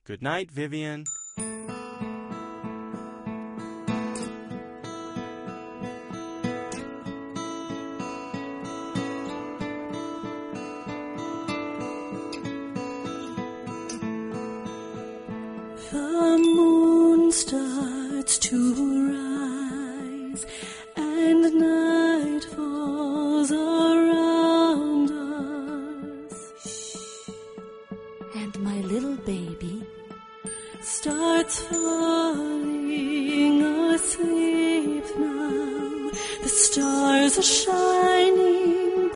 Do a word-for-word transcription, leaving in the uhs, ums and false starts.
Good night, Vivian. The moon starts to rise, and night falls around us. And my little baby starts falling asleep now. The stars are shining